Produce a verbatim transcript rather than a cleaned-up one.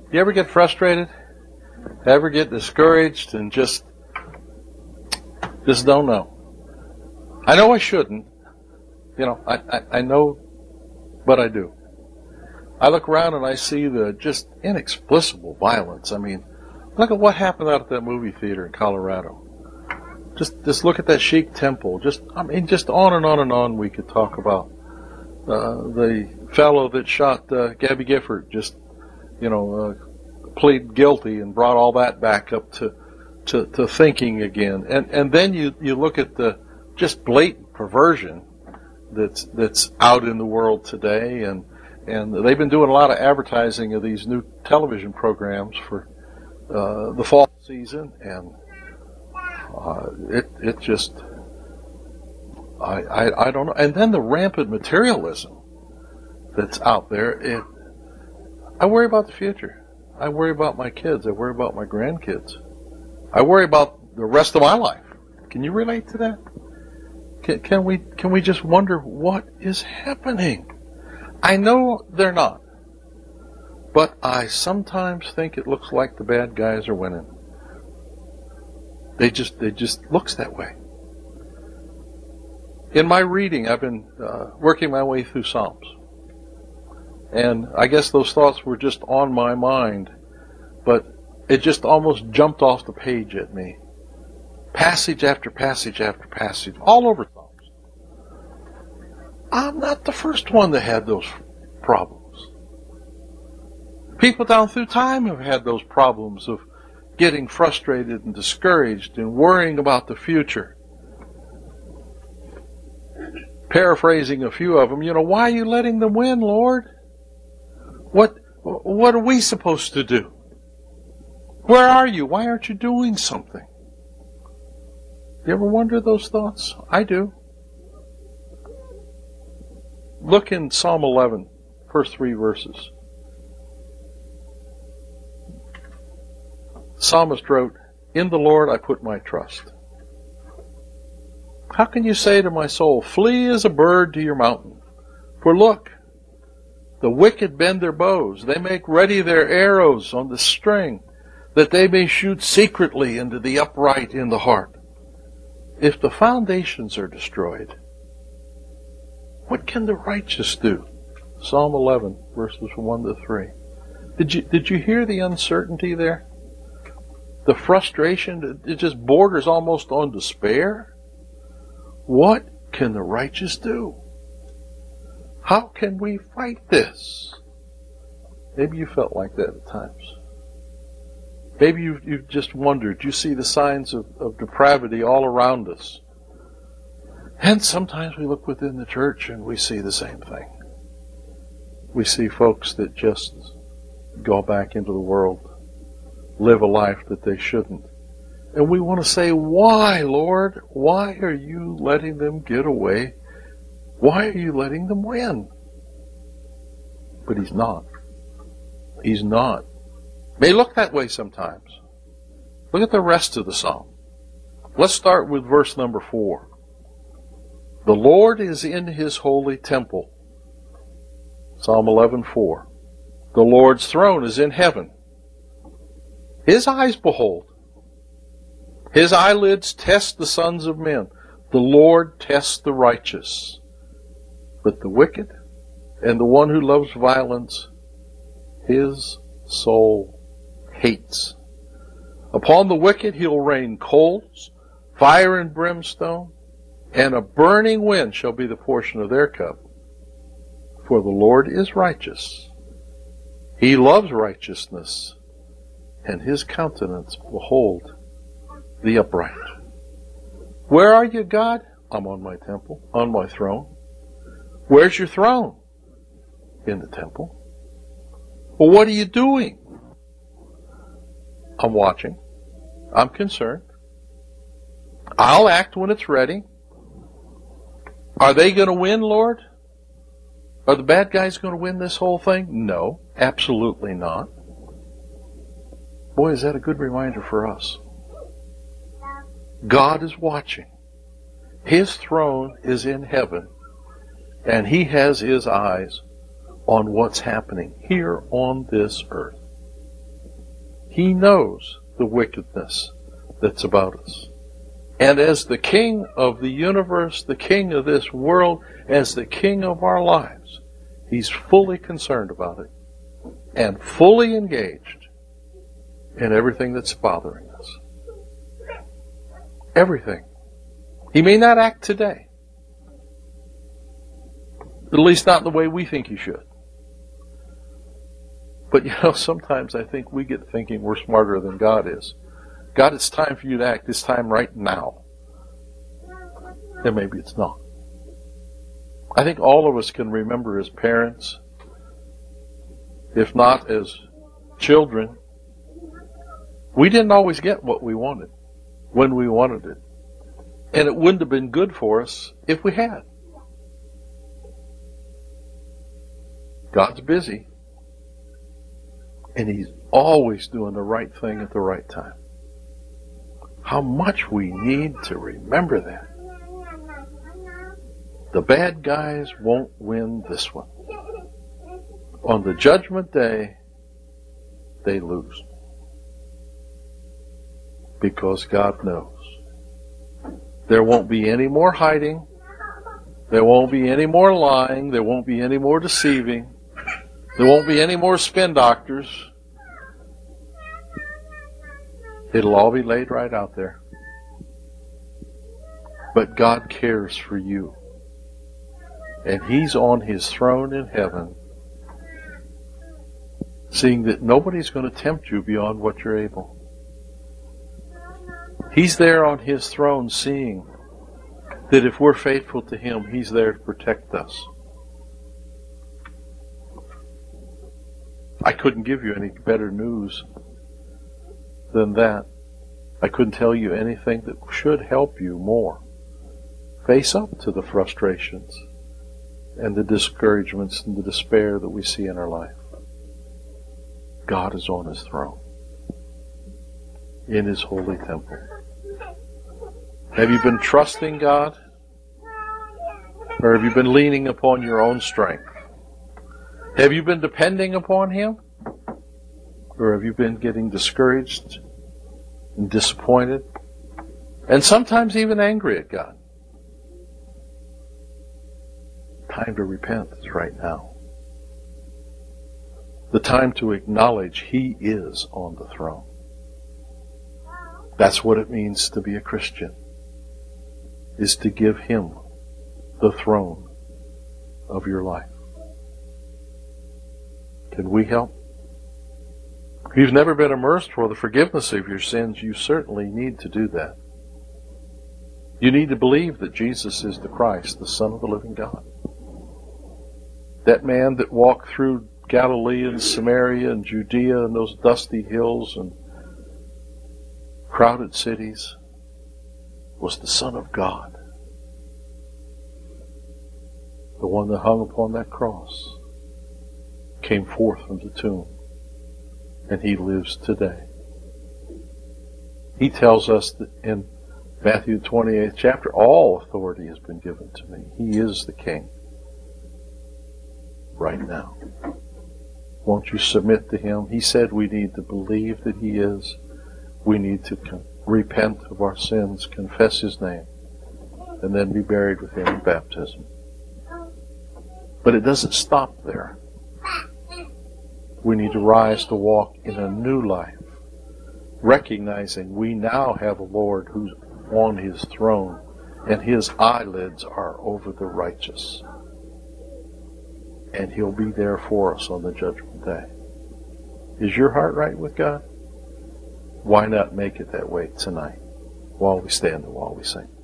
You ever get frustrated? Ever get discouraged and just just don't know? I know I shouldn't. You know, I, I, I know, but I do. I look around and I see the just inexplicable violence. I mean, look at what happened out at that movie theater in Colorado. Just just look at that Sikh temple. Just I mean, just on and on and on we could talk about. Uh, the fellow that shot uh, Gabby Gifford just, you know, uh, pleaded guilty and brought all that back up to, to, to thinking again. And and then you, you look at the just blatant perversion that's that's out in the world today, and and they've been doing a lot of advertising of these new television programs for uh, the fall season, and uh, it it just. I, I, I don't know. And then the rampant materialism that's out there. It, I worry about the future. I worry about my kids. I worry about my grandkids. I worry about the rest of my life. Can you relate to that? Can, can we can we just wonder what is happening? I know they're not, but I sometimes think it looks like the bad guys are winning. They just it just looks that way. In my reading, I've been uh, working my way through Psalms. And I guess those thoughts were just on my mind, but it just almost jumped off the page at me. Passage after passage after passage, all over Psalms. I'm not the first one that had those problems. People down through time have had those problems of getting frustrated and discouraged and worrying about the future. Paraphrasing a few of them, you know, why are you letting them win, Lord? What what are we supposed to do? Where are you? Why aren't you doing something? You ever wonder those thoughts? I do. Look in Psalm eleven, first three verses. The psalmist wrote, "In the Lord I put my trust." How can you say to my soul, flee as a bird to your mountain? For look, the wicked bend their bows. They make ready their arrows on the string, that they may shoot secretly into the upright in the heart. If the foundations are destroyed, what can the righteous do? Psalm eleven, verses one to three. Did you, did you hear the uncertainty there? The frustration, it just borders almost on despair. What can the righteous do? How can we fight this? Maybe you felt like that at times. Maybe you've, you've just wondered. You see the signs of, of depravity all around us. And sometimes we look within the church and we see the same thing. We see folks that just go back into the world, live a life that they shouldn't. And we want to say, why, Lord? Why are you letting them get away? Why are you letting them win? But he's not. He's not. May look that way sometimes. Look at the rest of the psalm. Let's start with verse number four. The Lord is in his holy temple. Psalm eleven four. The Lord's throne is in heaven. His eyes behold. His eyelids test the sons of men. The Lord tests the righteous. But the wicked and the one who loves violence, his soul hates. Upon the wicked he'll rain coals, fire and brimstone, and a burning wind shall be the portion of their cup. For the Lord is righteous. He loves righteousness, and his countenance behold the upright. Where are you, God? I'm on my temple, on my throne. Where's your throne? In the temple. Well, what are you doing? I'm watching. I'm concerned. I'll act when it's ready. Are they going to win, Lord? Are the bad guys going to win this whole thing? No, absolutely not. Boy, is that a good reminder for us. God is watching. His throne is in heaven, and he has his eyes on what's happening here on this earth. He knows the wickedness that's about us. And as the King of the universe, the King of this world, as the King of our lives, He's fully concerned about it and fully engaged in everything that's bothering us. Everything. He may not act today, at least not in the way we think He should. But you know, sometimes I think we get thinking we're smarter than God is. God, it's time for you to act this time right now. And maybe it's not. I think all of us can remember as parents, if not as children, we didn't always get what we wanted when we wanted it. And it wouldn't have been good for us if we had. God's busy. And He's always doing the right thing at the right time. How much we need to remember that. The bad guys won't win this one. On the judgment day, they lose. Because God knows. There won't be any more hiding. There won't be any more lying. There won't be any more deceiving. There won't be any more spin doctors. It'll all be laid right out there. But God cares for you. And He's on His throne in heaven, seeing that nobody's going to tempt you beyond what you're able. He's there on His throne, seeing that if we're faithful to Him, He's there to protect us. I couldn't give you any better news than that. I couldn't tell you anything that should help you more. Face up to the frustrations and the discouragements and the despair that we see in our life. God is on His throne, in His holy temple. Have you been trusting God? Or have you been leaning upon your own strength? Have you been depending upon Him? Or have you been getting discouraged and disappointed? And sometimes even angry at God? Time to repent is right now. The time to acknowledge He is on the throne. That's what it means to be a Christian, is to give Him the throne of your life. Can we help? If you've never been immersed for the forgiveness of your sins, you certainly need to do that. You need to believe that Jesus is the Christ, the Son of the living God. That man that walked through Galilee and Samaria and Judea and those dusty hills and crowded cities was the Son of God. The one that hung upon that cross came forth from the tomb, and He lives today. He tells us that in Matthew twenty-eighth chapter, all authority has been given to me. He is the King right now. Won't you submit to Him? He said we need to believe that He is. We need to con- repent of our sins, confess His name, and then be buried with Him in baptism. But it doesn't stop there. We need to rise to walk in a new life, recognizing we now have a Lord who's on His throne, and His eyelids are over the righteous. And He'll be there for us on the judgment day. Is your heart right with God? Why not make it that way tonight, while we stand and while we sing?